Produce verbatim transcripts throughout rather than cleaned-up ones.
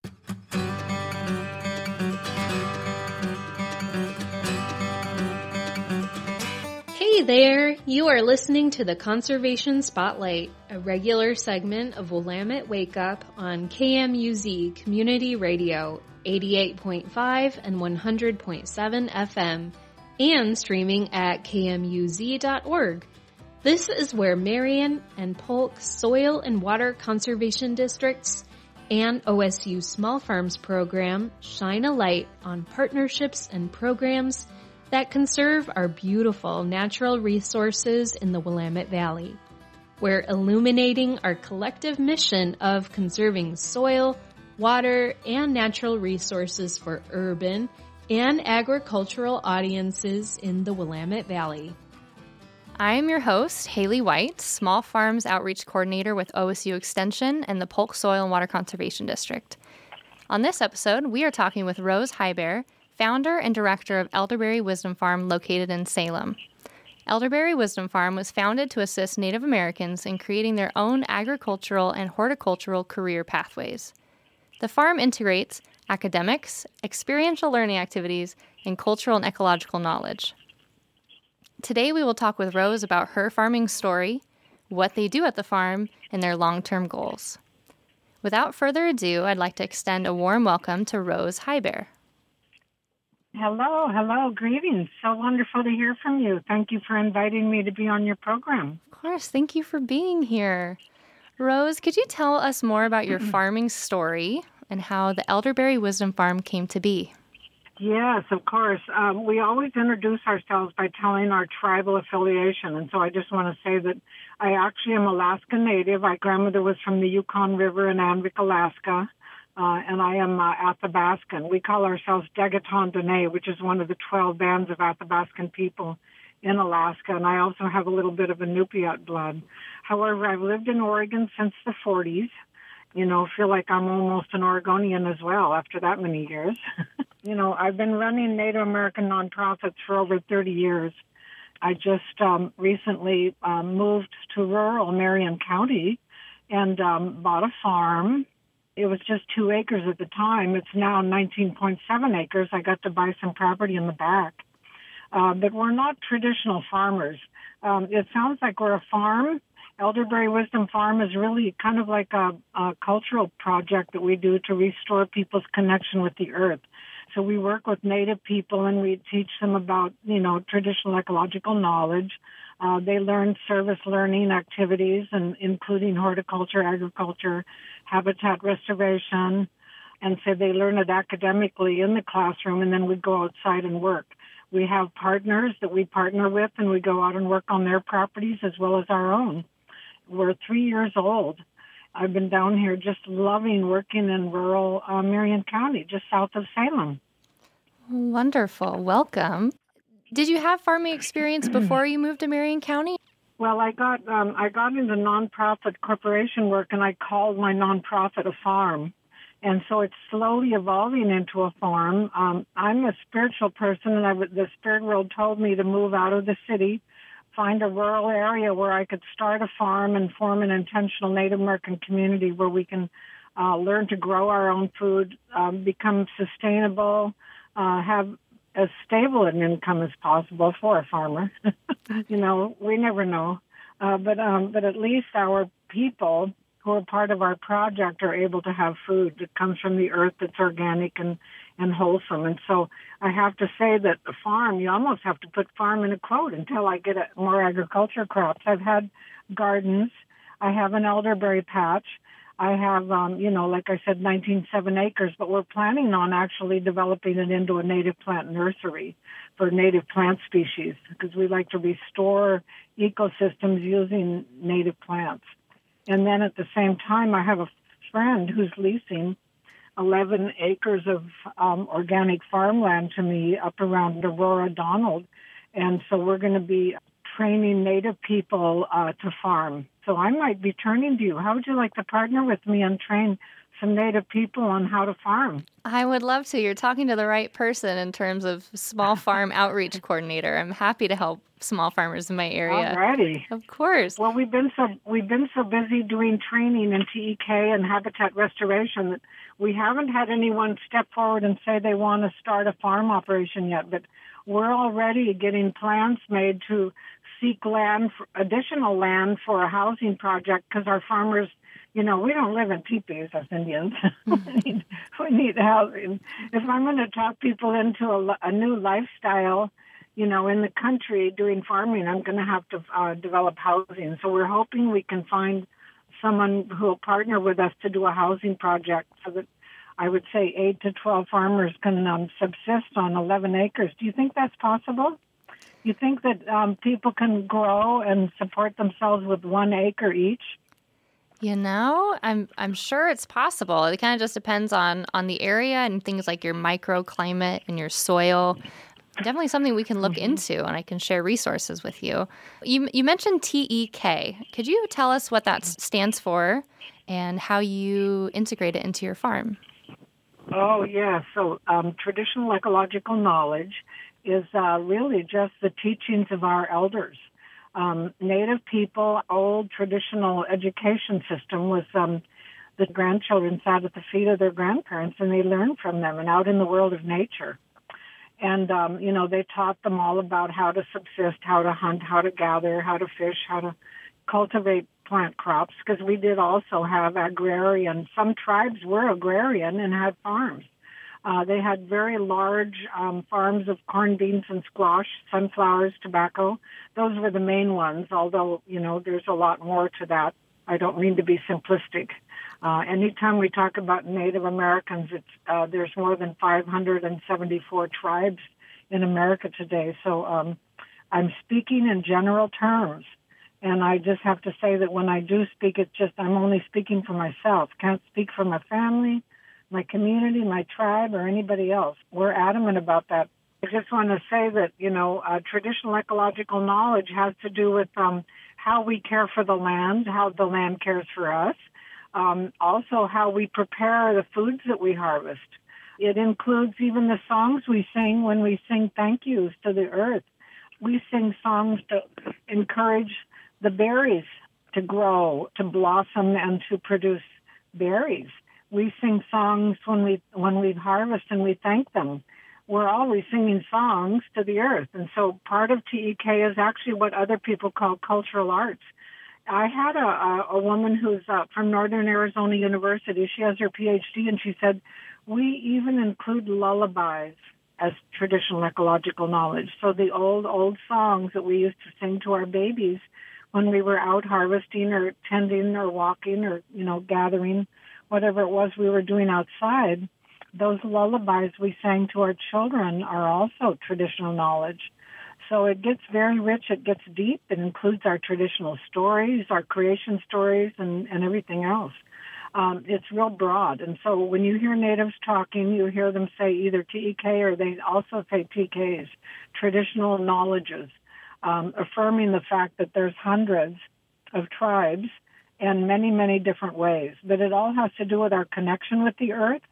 Hey there! You are listening to the Conservation Spotlight, a regular segment of Willamette Wake Up on K M U Z Community Radio, eighty-eight point five and one hundred point seven F M, and streaming at K M U Z dot org. This is where Marion and Polk Soil and Water Conservation Districts and O S U Small Farms Program shine a light on partnerships and programs that conserve our beautiful natural resources in the Willamette Valley. We're illuminating our collective mission of conserving soil, water, and natural resources for urban and agricultural audiences in the Willamette Valley. I am your host, Haley White, Small Farms Outreach Coordinator with O S U Extension and the Polk Soil and Water Conservation District. On this episode, we are talking with Rose Heiber, founder and director of Elderberry Wisdom Farm located in Salem. Elderberry Wisdom Farm was founded to assist Native Americans in creating their own agricultural and horticultural career pathways. The farm integrates academics, experiential learning activities, and cultural and ecological knowledge. Today we will talk with Rose about her farming story, what they do at the farm, and their long-term goals. Without further ado, I'd like to extend a warm welcome to Rose Heiber. Hello, hello, greetings. So wonderful to hear from you. Thank you for inviting me to be on your program. Of course, thank you for being here. Rose, could you tell us more about your farming story and how the Elderberry Wisdom Farm came to be? Yes, of course. Um, we always introduce ourselves by telling our tribal affiliation. And so I just want to say that I actually am Alaska Native. My grandmother was from the Yukon River in Anvik, Alaska. Uh, and I am uh, Athabaskan. We call ourselves Degaton Dene, which is one of the twelve bands of Athabaskan people in Alaska. And I also have a little bit of Inupiat blood. However, I've lived in Oregon since the forties. You know, feel like I'm almost an Oregonian as well after that many years. You know, I've been running Native American nonprofits for over thirty years. I just um, recently um, moved to rural Marion County and um, bought a farm. It was just two acres at the time. It's now nineteen point seven acres. I got to buy some property in the back. Uh, but we're not traditional farmers. Um, it sounds like we're a farm. Elderberry Wisdom Farm is really kind of like a, a cultural project that we do to restore people's connection with the earth. So we work with Native people and we teach them about, you know, traditional ecological knowledge. Uh, they learn service learning activities, and including horticulture, agriculture, habitat restoration. And so they learn it academically in the classroom, and then we go outside and work. We have partners that we partner with, and we go out and work on their properties as well as our own. We're three years old. I've been down here just loving working in rural uh, Marion County, just south of Salem. Wonderful. Welcome. Did you have farming experience before you moved to Marion County? Well, I got um, I got into nonprofit corporation work, and I called my nonprofit a farm. And so it's slowly evolving into a farm. Um, I'm a spiritual person, and I, the spirit world told me to move out of the city, find a rural area where I could start a farm and form an intentional Native American community where we can uh, learn to grow our own food, um, become sustainable, uh, have as stable an income as possible for a farmer. You know, we never know. Uh, but um, but at least our people who are part of our project are able to have food that comes from the earth that's organic and, and wholesome. And so I have to say that the farm, you almost have to put farm in a quote until I get a, more agriculture crops. I've had gardens. I have an elderberry patch. I have, um, you know, like I said, nineteen point seven acres, but we're planning on actually developing it into a native plant nursery for native plant species because we like to restore ecosystems using native plants. And then at the same time, I have a friend who's leasing eleven acres of um, organic farmland to me up around Aurora Donald. And so we're going to be training Native people uh, to farm. So I might be turning to you. How would you like to partner with me and train some Native people on how to farm? I would love to. You're talking to the right person in terms of small farm outreach coordinator. I'm happy to help small farmers in my area. Alrighty. Of course. Well, we've been so we've been so busy doing training in T E K and habitat restoration that we haven't had anyone step forward and say they want to start a farm operation yet. But we're already getting plans made to seek land, for, additional land for a housing project because our farmers, you know, we don't live in teepees as Indians. we, need, we need housing. If I'm going to talk people into a, a new lifestyle, you know, in the country doing farming, I'm going to have to uh, develop housing. So we're hoping we can find someone who will partner with us to do a housing project so that I would say eight to twelve farmers can um, subsist on eleven acres. Do you think that's possible? You think that um, people can grow and support themselves with one acre each? You know, I'm I'm sure it's possible. It kind of just depends on, on the area and things like your microclimate and your soil. Definitely something we can look mm-hmm. into, and I can share resources with you. You you mentioned T E K. Could you tell us what that stands for and how you integrate it into your farm? Oh, yeah. So um, traditional ecological knowledge is uh, really just the teachings of our elders. Um, Native people, old traditional education system was um, the grandchildren sat at the feet of their grandparents and they learned from them and out in the world of nature. And, um, you know, they taught them all about how to subsist, how to hunt, how to gather, how to fish, how to cultivate plant crops, because we did also have agrarian. Some tribes were agrarian and had farms. Uh, they had very large um, farms of corn, beans, and squash, sunflowers, tobacco. Those were the main ones, although, you know, there's a lot more to that. I don't mean to be simplistic. Uh, anytime we talk about Native Americans, it's uh, there's more than five hundred seventy-four tribes in America today. So um, I'm speaking in general terms. And I just have to say that when I do speak, it's just I'm only speaking for myself. Can't speak for my family, my community, my tribe, or anybody else. We're adamant about that. I just want to say that, you know, uh, traditional ecological knowledge has to do with um, how we care for the land, how the land cares for us, um, also how we prepare the foods that we harvest. It includes even the songs we sing when we sing thank yous to the earth. We sing songs to encourage the berries to grow, to blossom, and to produce berries. We sing songs when we when we harvest and we thank them. We're always singing songs to the earth. And so part of T E K is actually what other people call cultural arts. I had a, a, a woman who's uh, from Northern Arizona University. She has her P H D, and she said, we even include lullabies as traditional ecological knowledge. So the old, old songs that we used to sing to our babies when we were out harvesting or tending or walking or, you know, gathering, whatever it was we were doing outside, those lullabies we sang to our children are also traditional knowledge. So it gets very rich, it gets deep, it includes our traditional stories, our creation stories, and, and everything else. Um, it's real broad. And so when you hear natives talking, you hear them say either T E K or they also say T Ks, traditional knowledges. Um, affirming the fact that there's hundreds of tribes and many, many different ways. But it all has to do with our connection with the earth,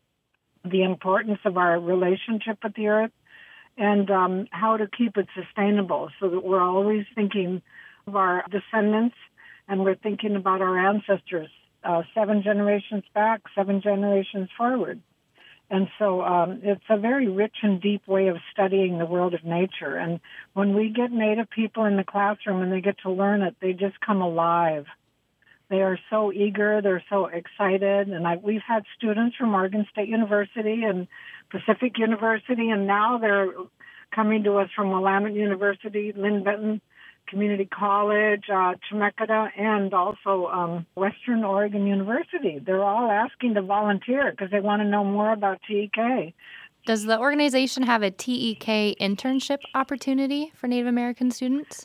the importance of our relationship with the earth, and um, how to keep it sustainable so that we're always thinking of our descendants and we're thinking about our ancestors, uh, seven generations back, seven generations forward. And so um, it's a very rich and deep way of studying the world of nature. And when we get Native people in the classroom and they get to learn it, they just come alive. They are so eager. They're so excited. And I, we've had students from Oregon State University and Pacific University, and now they're coming to us from Willamette University, Lynn Benton Community College, uh, Chemeketa, and also um, Western Oregon University. They're all asking to volunteer because they want to know more about T E K. Does the organization have a T E K internship opportunity for Native American students?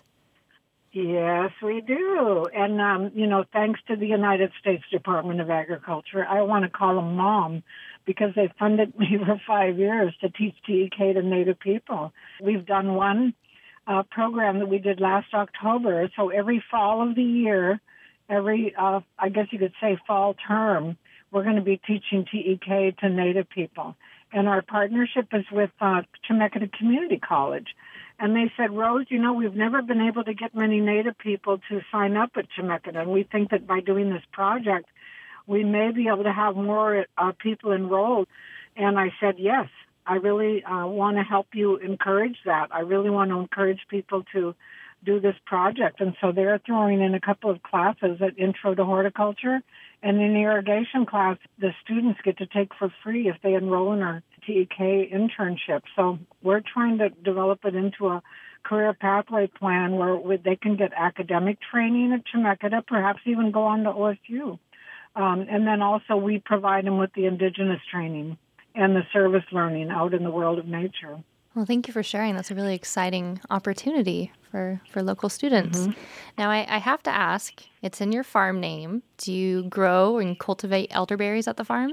Yes, we do. And, um, you know, thanks to the United States Department of Agriculture, I want to call them mom because they funded me for five years to teach T E K to Native people. We've done one. uh, program that we did last October. So every fall of the year, every, uh, I guess you could say fall term, we're going to be teaching T E K to Native people. And our partnership is with uh, Chemeketa Community College. And they said, Rose, you know, we've never been able to get many Native people to sign up at Chemeketa. And we think that by doing this project, we may be able to have more uh, people enrolled. And I said, yes, I really uh, want to help you encourage that. I really want to encourage people to do this project. And so they're throwing in a couple of classes at Intro to Horticulture. And in the irrigation class, the students get to take for free if they enroll in our T E K internship. So we're trying to develop it into a career pathway plan where they can get academic training at Chemeketa, perhaps even go on to O S U. Um, and then also we provide them with the indigenous training and the service learning out in the world of nature. Well, thank you for sharing. That's a really exciting opportunity for, for local students. Mm-hmm. Now, I, I have to ask, it's in your farm name. Do you grow and cultivate elderberries at the farm?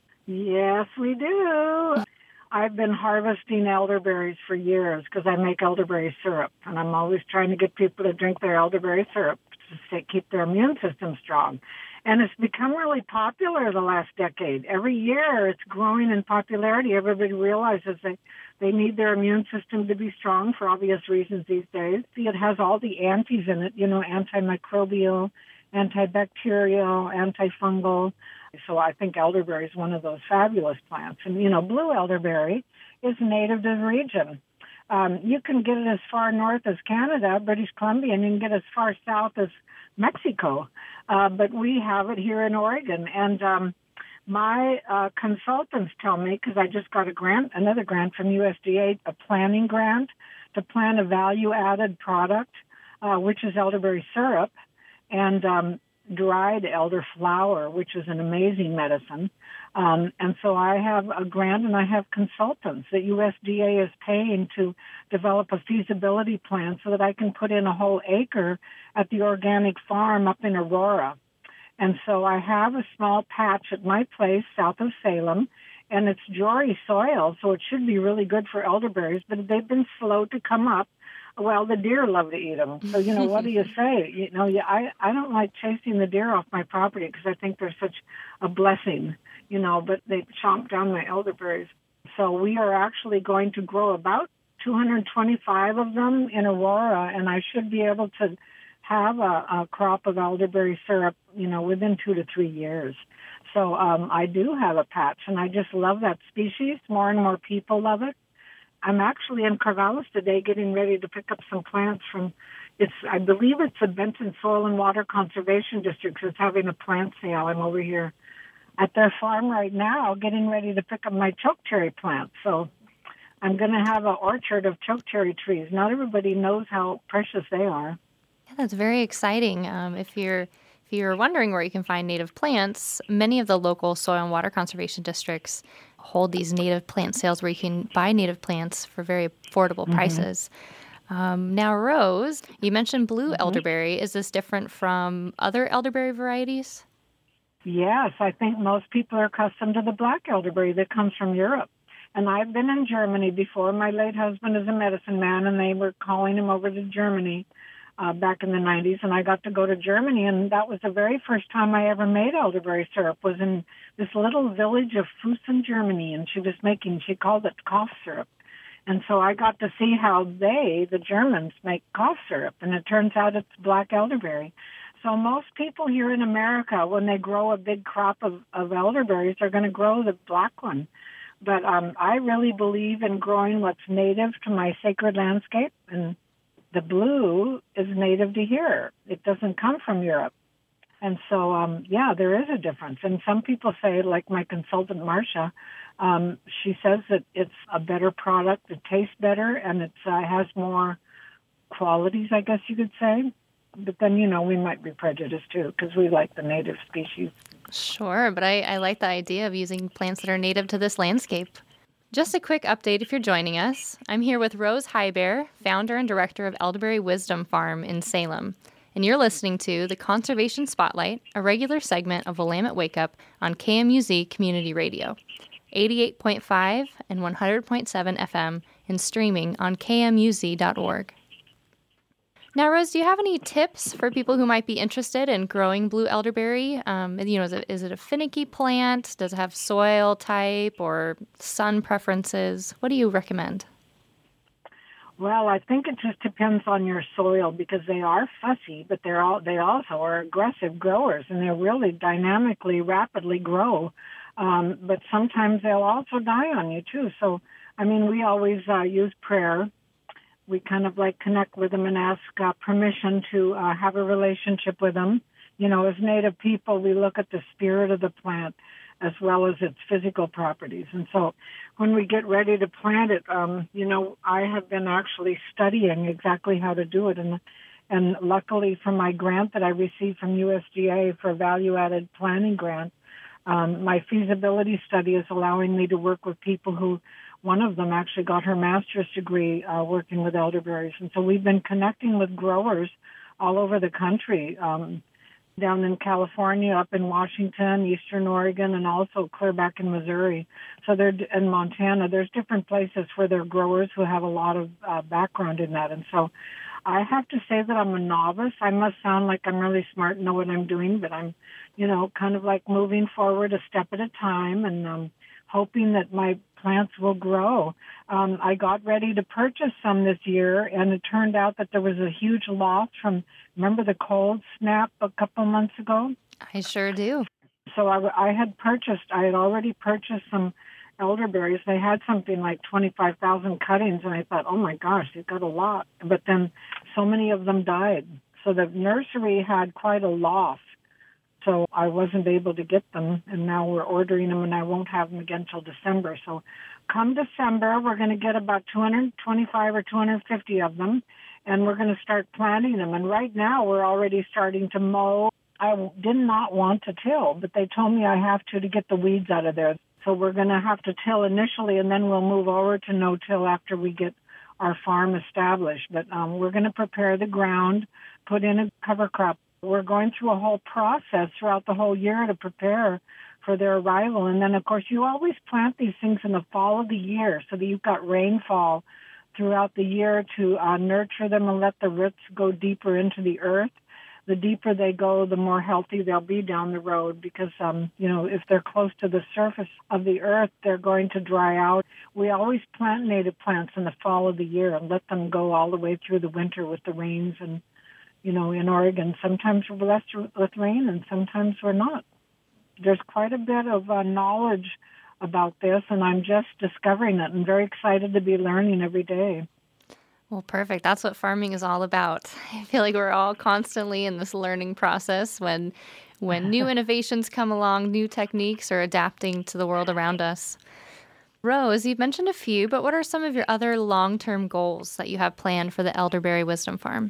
Yes, we do. I've been harvesting elderberries for years because I make elderberry syrup, and I'm always trying to get people to drink their elderberry syrup to stay, keep their immune system strong. And it's become really popular the last decade. Every year it's growing in popularity. Everybody realizes that they need their immune system to be strong for obvious reasons these days. See, it has all the antis in it, you know, antimicrobial, antibacterial, antifungal. So I think elderberry is one of those fabulous plants. And, you know, blue elderberry is native to the region. Um, you can get it as far north as Canada, British Columbia, and you can get as far south as Mexico. Uh, but we have it here in Oregon. And um, my uh, consultants tell me, because I just got a grant, another grant from U S D A, a planning grant to plant a value-added product, uh, which is elderberry syrup and um, dried elder flower, which is an amazing medicine. Um, and so I have a grant and I have consultants that U S D A is paying to develop a feasibility plan so that I can put in a whole acre at the organic farm up in Aurora. And so I have a small patch at my place south of Salem, and it's Jory soil, so it should be really good for elderberries, but they've been slow to come up. Well, the deer love to eat them. So, you know, what do you say? You know, yeah, I, I don't like chasing the deer off my property because I think they're such a blessing, you know, but they chomp down my elderberries. So we are actually going to grow about two hundred twenty-five of them in Aurora, and I should be able to have a, a crop of elderberry syrup, you know, within two to three years. So um, I do have a patch, and I just love that species. More and more people love it. I'm actually in Corvallis today getting ready to pick up some plants from, it's I believe it's the Benton Soil and Water Conservation District that's having a plant sale. I'm over here at their farm right now getting ready to pick up my chokecherry plants. So I'm going to have an orchard of chokecherry trees. Not everybody knows how precious they are. Yeah, that's very exciting. Um, if you're if you're wondering where you can find native plants, many of the local soil and water conservation districts hold these native plant sales where you can buy native plants for very affordable mm-hmm. prices. Um, now, Rose, you mentioned blue mm-hmm. elderberry. Is this different from other elderberry varieties? Yes, I think most people are accustomed to the black elderberry that comes from Europe. And I've been in Germany before. My late husband is a medicine man, and they were calling him over to Germany uh, back in the nineties. And I got to go to Germany, and that was the very first time I ever made elderberry syrup, was in this little village of Fussen, Germany. And she was making, she called it cough syrup. And so I got to see how they, the Germans, make cough syrup. And it turns out it's black elderberry. So most people here in America, when they grow a big crop of, of elderberries, are going to grow the black one. But um, I really believe in growing what's native to my sacred landscape, and the blue is native to here. It doesn't come from Europe. And so, um, yeah, there is a difference. And some people say, like my consultant, Marcia, um, she says that it's a better product, it tastes better, and it uh, has more qualities, I guess you could say. But then, you know, we might be prejudiced, too, because we like the native species. Sure, but I, I like the idea of using plants that are native to this landscape. Just a quick update if you're joining us. I'm here with Rose Highbear, founder and director of Elderberry Wisdom Farm in Salem. And you're listening to The Conservation Spotlight, a regular segment of Willamette Wake Up on K M U Z Community Radio, eighty-eight point five and one hundred point seven F M, and streaming on K M U Z dot org. Now, Rose, do you have any tips for people who might be interested in growing blue elderberry? Um, you know, is it, is it a finicky plant? Does it have soil type or sun preferences? What do you recommend? Well, I think it just depends on your soil because they are fussy, but they're all, they also are aggressive growers, and they really dynamically, rapidly grow. Um, but sometimes they'll also die on you too. So, I mean, we always uh, use prayer. We kind of like connect with them and ask uh, permission to uh, have a relationship with them. You know, as Native people, we look at the spirit of the plant as well as its physical properties. And so when we get ready to plant it, um, you know, I have been actually studying exactly how to do it. And, and luckily for my grant that I received from U S D A for a value-added planting grant, um, my feasibility study is allowing me to work with people who, one of them actually got her master's degree uh, working with elderberries. And so we've been connecting with growers all over the country, um, down in California, up in Washington, Eastern Oregon, and also clear back in Missouri. So they're in Montana. There's different places where there are growers who have a lot of uh, background in that. And so I have to say that I'm a novice. I must sound like I'm really smart and know what I'm doing, but I'm, you know, kind of like moving forward a step at a time and um, hoping that my plants will grow. Um, I got ready to purchase some this year, and it turned out that there was a huge loss from, remember the cold snap a couple months ago? I sure do. So I, I had purchased, I had already purchased some elderberries. They had something like twenty-five thousand cuttings, and I thought, oh my gosh, they've got a lot. But then so many of them died. So the nursery had quite a loss. So I wasn't able to get them, and now we're ordering them, and I won't have them again till December. So come December, we're going to get about two hundred twenty-five or two hundred fifty of them, and we're going to start planting them. And right now, we're already starting to mow. I did not want to till, but they told me I have to to get the weeds out of there. So we're going to have to till initially, and then we'll move over to no-till after we get our farm established. But um, we're going to prepare the ground, put in a cover crop. We're going through a whole process throughout the whole year to prepare for their arrival. And then, of course, you always plant these things in the fall of the year so that you've got rainfall throughout the year to uh, nurture them and let the roots go deeper into the earth. The deeper they go, the more healthy they'll be down the road because, um, you know, if they're close to the surface of the earth, they're going to dry out. We always plant native plants in the fall of the year and let them go all the way through the winter with the rains. And you know, in Oregon, sometimes we're blessed with rain and sometimes we're not. There's quite a bit of uh, knowledge about this, and I'm just discovering it and very excited to be learning every day. Well, perfect. That's what farming is all about. I feel like we're all constantly in this learning process when when new innovations come along, new techniques are adapting to the world around us. Rose, you've mentioned a few, but what are some of your other long-term goals that you have planned for the Elderberry Wisdom Farm?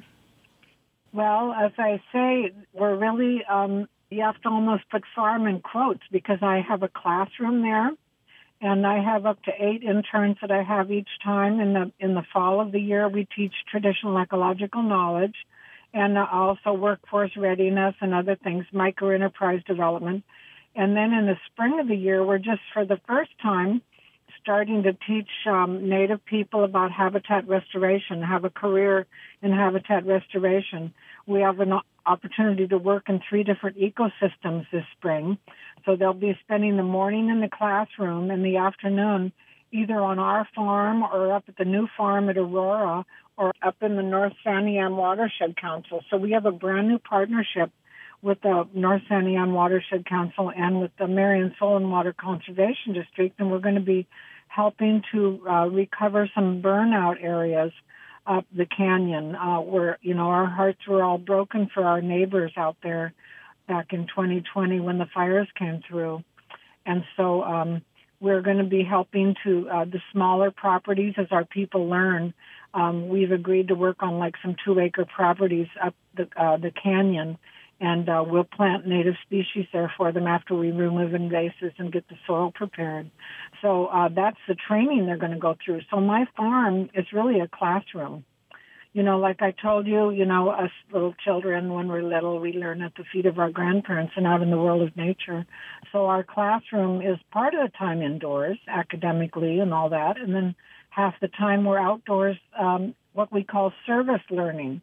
Well, as I say, we're really, um, you have to almost put farm in quotes because I have a classroom there, and I have up to eight interns that I have each time. In the in the fall of the year, we teach traditional ecological knowledge and also workforce readiness and other things, micro-enterprise development. And then in the spring of the year, we're just for the first time starting to teach um, Native people about habitat restoration, have a career in habitat restoration. We have an opportunity to work in three different ecosystems this spring. So they'll be spending the morning in the classroom and the afternoon either on our farm or up at the new farm at Aurora or up in the North Santiam Watershed Council. So we have a brand new partnership with the North Santiam Watershed Council and with the Marion Soil and Water Conservation District, and we're going to be helping to uh, recover some burnout areas up the canyon uh, where, you know, our hearts were all broken for our neighbors out there back in twenty twenty when the fires came through. And so um, we're going to be helping to uh, the smaller properties as our people learn. Um, we've agreed to work on like some two-acre properties up the, uh, the canyon, and uh, we'll plant native species there for them after we remove invasives and get the soil prepared. So uh, that's the training they're going to go through. So my farm is really a classroom. You know, like I told you, you know, us little children, when we're little, we learn at the feet of our grandparents and out in the world of nature. So our classroom is part of the time indoors, academically and all that, and then half the time we're outdoors, um, what we call service learning.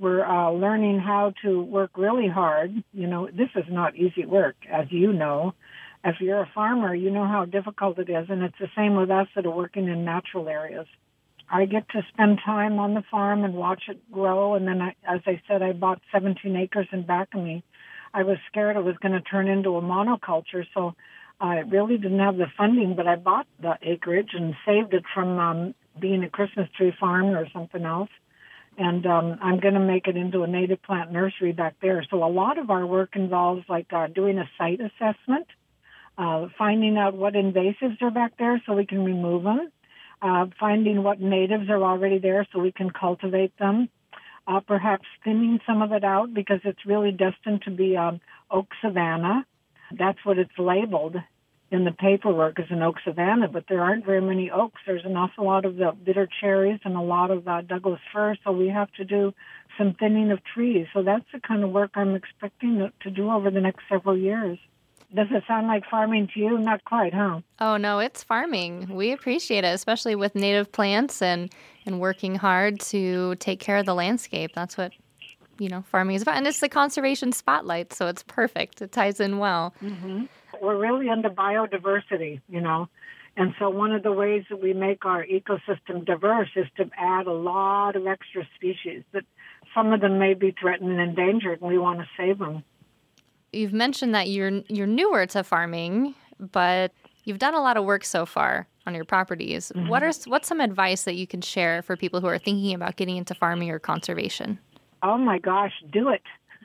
We're uh, learning how to work really hard. You know, this is not easy work, as you know. If you're a farmer, you know how difficult it is, and it's the same with us that are working in natural areas. I get to spend time on the farm and watch it grow, and then, I, as I said, I bought seventeen acres in back of me. I was scared it was going to turn into a monoculture, so I really didn't have the funding, but I bought the acreage and saved it from um, being a Christmas tree farm or something else. And um, I'm going to make it into a native plant nursery back there. So a lot of our work involves like uh, doing a site assessment, uh, finding out what invasives are back there so we can remove them, uh, finding what natives are already there so we can cultivate them, uh, perhaps thinning some of it out because it's really destined to be um, oak savanna. That's what it's labeled in the paperwork as an oak savanna, but there aren't very many oaks. There's an awful lot of the bitter cherries and a lot of uh, Douglas fir, so we have to do some thinning of trees. So that's the kind of work I'm expecting to, to do over the next several years. Does it sound like farming to you? Not quite, huh? Oh, no, it's farming. We appreciate it, especially with native plants and, and working hard to take care of the landscape. That's what, you know, farming is about. And it's the conservation spotlight, so it's perfect. It ties in well. Mm-hmm. We're really into biodiversity, you know. And so one of the ways that we make our ecosystem diverse is to add a lot of extra species that some of them may be threatened and endangered, and we want to save them. You've mentioned that you're you're newer to farming, but you've done a lot of work so far on your properties. Mm-hmm. What are what's some advice that you can share for people who are thinking about getting into farming or conservation? Oh, my gosh, do it.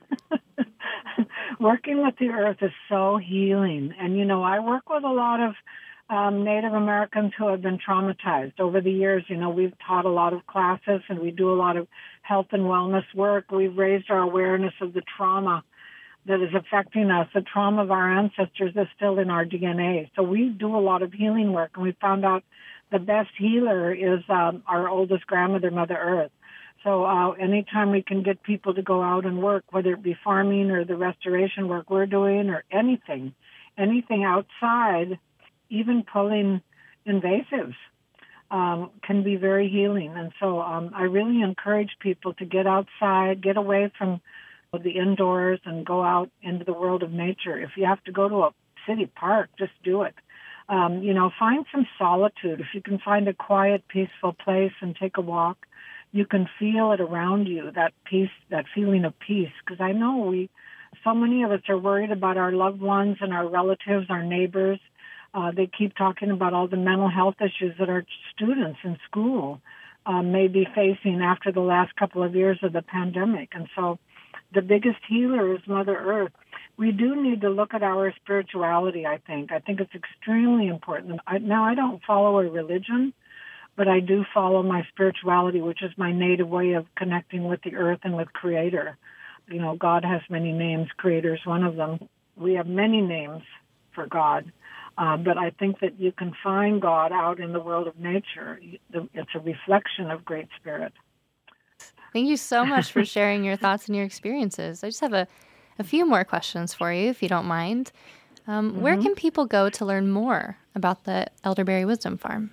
Working with the earth is so healing. And, you know, I work with a lot of um, Native Americans who have been traumatized. Over the years, you know, we've taught a lot of classes and we do a lot of health and wellness work. We've raised our awareness of the trauma that is affecting us. The trauma of our ancestors is still in our D N A. So we do a lot of healing work, and we found out the best healer is um, our oldest grandmother, Mother Earth. So uh, anytime we can get people to go out and work, whether it be farming or the restoration work we're doing or anything, anything outside, even pulling invasives, um, can be very healing. And so um, I really encourage people to get outside, get away from the indoors and go out into the world of nature. If you have to go to a city park, just do it. Um, you know, find some solitude. If you can find a quiet, peaceful place and take a walk, you can feel it around you, that peace, that feeling of peace. Because I know we, so many of us are worried about our loved ones and our relatives, our neighbors. Uh, they keep talking about all the mental health issues that our students in school uh, may be facing after the last couple of years of the pandemic. And so the biggest healer is Mother Earth. We do need to look at our spirituality, I think. I think it's extremely important. I, now, I don't follow a religion, but I do follow my spirituality, which is my native way of connecting with the earth and with Creator. You know, God has many names. Creator is one of them. We have many names for God, uh, but I think that you can find God out in the world of nature. It's a reflection of Great Spirit. Thank you so much for sharing your thoughts and your experiences. I just have a, a few more questions for you, if you don't mind. Um, mm-hmm. Where can people go to learn more about the Elderberry Wisdom Farm?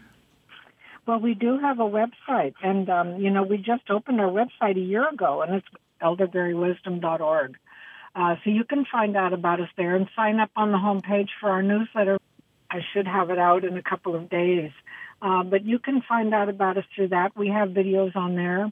Well, we do have a website, and, um, you know, we just opened our website a year ago, and it's elderberry wisdom dot org. Uh, so you can find out about us there and sign up on the homepage for our newsletter. I should have it out in a couple of days. Uh, but you can find out about us through that. We have videos on there.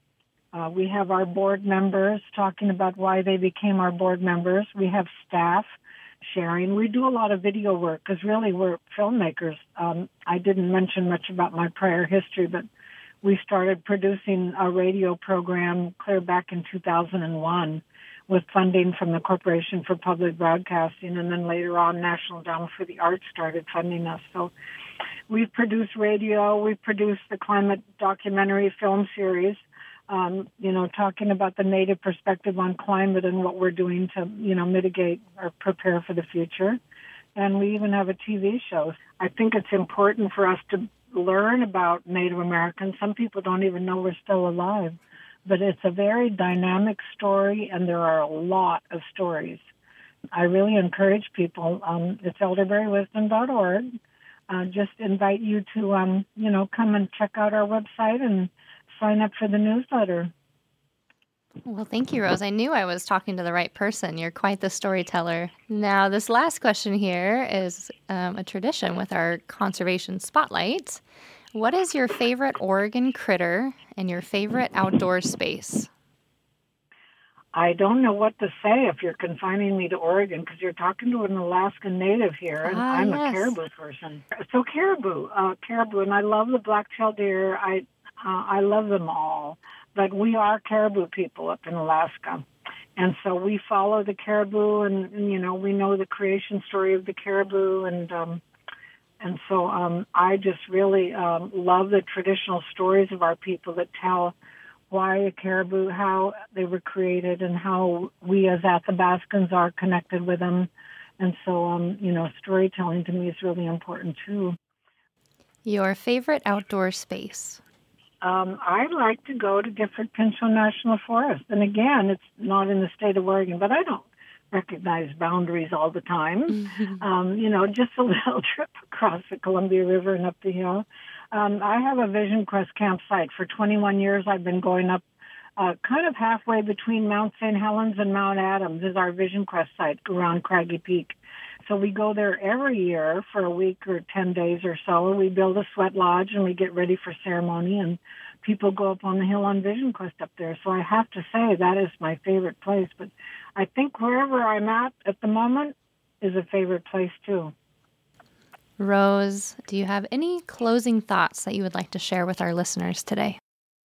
Uh, we have our board members talking about why they became our board members. We have staff sharing. We do a lot of video work because really we're filmmakers. Um, I didn't mention much about my prior history, but we started producing a radio program clear back in two thousand one with funding from the Corporation for Public Broadcasting, and then later on National Endowment for the Arts started funding us. So we've produced radio, we've produced the climate documentary film series, Um, you know, talking about the Native perspective on climate and what we're doing to, you know, mitigate or prepare for the future. And we even have a T V show. I think it's important for us to learn about Native Americans. Some people don't even know we're still alive. But it's a very dynamic story, and there are a lot of stories. I really encourage people. Um, it's elderberry wisdom dot org. Uh, just invite you to, um, you know, come and check out our website and sign up for the newsletter. Well, thank you, Rose. I knew I was talking to the right person. You're quite the storyteller. Now, this last question here is um, a tradition with our Conservation Spotlight. What is your favorite Oregon critter and your favorite outdoor space? I don't know what to say if you're confining me to Oregon, because you're talking to an Alaskan native here, and ah, I'm yes. a caribou person. So caribou, uh, caribou, and I love the black-tailed deer. I uh, I love them all, but we are caribou people up in Alaska, and so we follow the caribou, and, and you know we know the creation story of the caribou, and um, and so um, I just really um, love the traditional stories of our people that tell why a caribou, how they were created, and how we as Athabascans are connected with them. And so, um, you know, storytelling to me is really important too. Your favorite outdoor space? Um, I like to go to Gifford Pinchot National Forest. And again, it's not in the state of Oregon, but I don't recognize boundaries all the time. Mm-hmm. Um, you know, just a little trip across the Columbia River and up the hill. Um, I have a Vision Quest campsite. For twenty-one years, I've been going up uh, kind of halfway between Mount Saint Helens and Mount Adams is our Vision Quest site around Craggy Peak. So we go there every year for a week or ten days or so. We build a sweat lodge and we get ready for ceremony, and people go up on the hill on Vision Quest up there. So I have to say that is my favorite place. But I think wherever I'm at at the moment is a favorite place too. Rose, do you have any closing thoughts that you would like to share with our listeners today?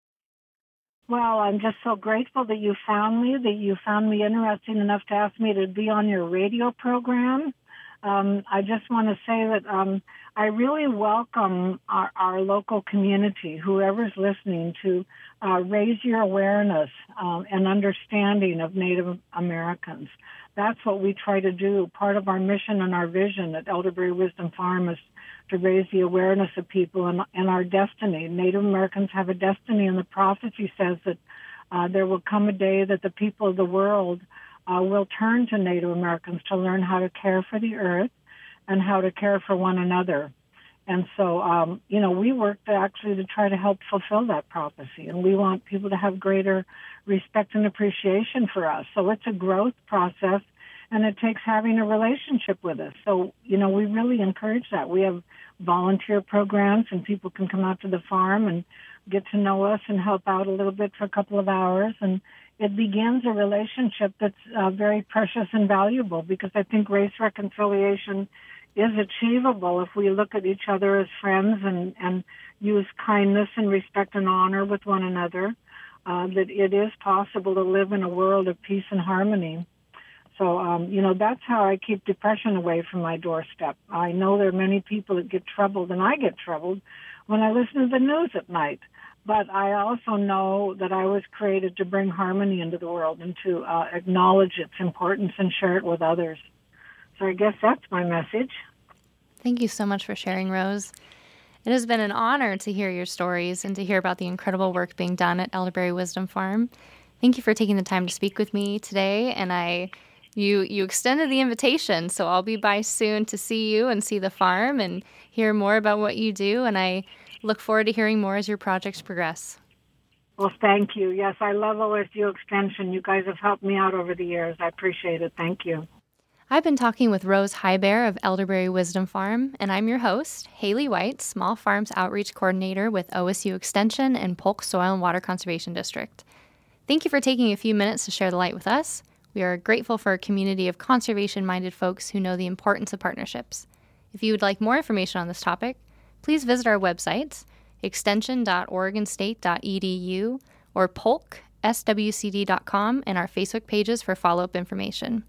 Well, I'm just so grateful that you found me, that you found me interesting enough to ask me to be on your radio program. Um, I just want to say that um, I really welcome our, our local community, whoever's listening, to uh, raise your awareness um, and understanding of Native Americans. That's what we try to do. Part of our mission and our vision at Elderberry Wisdom Farm is to raise the awareness of people and, and our destiny. Native Americans have a destiny, and the prophecy says that uh, there will come a day that the people of the world uh, will turn to Native Americans to learn how to care for the earth and how to care for one another. And so, um, you know, we work to actually to try to help fulfill that prophecy, and we want people to have greater respect and appreciation for us. So it's a growth process, and it takes having a relationship with us. So, you know, we really encourage that. We have volunteer programs, and people can come out to the farm and get to know us and help out a little bit for a couple of hours. And it begins a relationship that's uh, very precious and valuable, because I think race reconciliation is achievable if we look at each other as friends and, and use kindness and respect and honor with one another, uh, that it is possible to live in a world of peace and harmony. So, um, you know, that's how I keep depression away from my doorstep. I know there are many people that get troubled, and I get troubled when I listen to the news at night. But I also know that I was created to bring harmony into the world and to uh, acknowledge its importance and share it with others. So I guess that's my message. Thank you so much for sharing, Rose. It has been an honor to hear your stories and to hear about the incredible work being done at Elderberry Wisdom Farm. Thank you for taking the time to speak with me today, and I, you, you extended the invitation, so I'll be by soon to see you and see the farm and hear more about what you do, and I look forward to hearing more as your projects progress. Well, thank you. Yes, I love O S U Extension. You guys have helped me out over the years. I appreciate it. Thank you. I've been talking with Rose Highbear of Elderberry Wisdom Farm, and I'm your host, Haley White, Small Farms Outreach Coordinator with O S U Extension and Polk Soil and Water Conservation District. Thank you for taking a few minutes to share the light with us. We are grateful for a community of conservation-minded folks who know the importance of partnerships. If you would like more information on this topic, please visit our websites, extension dot oregon state dot e d u or polk s w c d dot com, and our Facebook pages for follow-up information.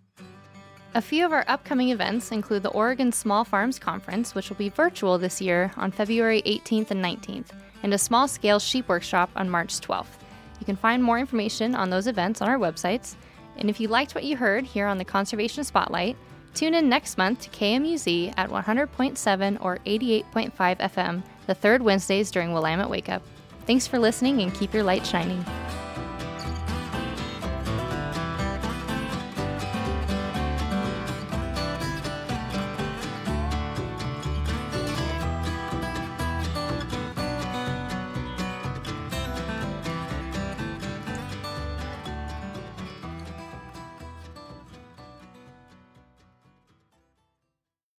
A few of our upcoming events include the Oregon Small Farms Conference, which will be virtual this year on February eighteenth and nineteenth, and a small-scale sheep workshop on March twelfth. You can find more information on those events on our websites, and if you liked what you heard here on the Conservation Spotlight, tune in next month to K M U Z at one hundred point seven or eighty-eight point five F M, the third Wednesdays during Willamette Wake Up. Thanks for listening, and keep your light shining.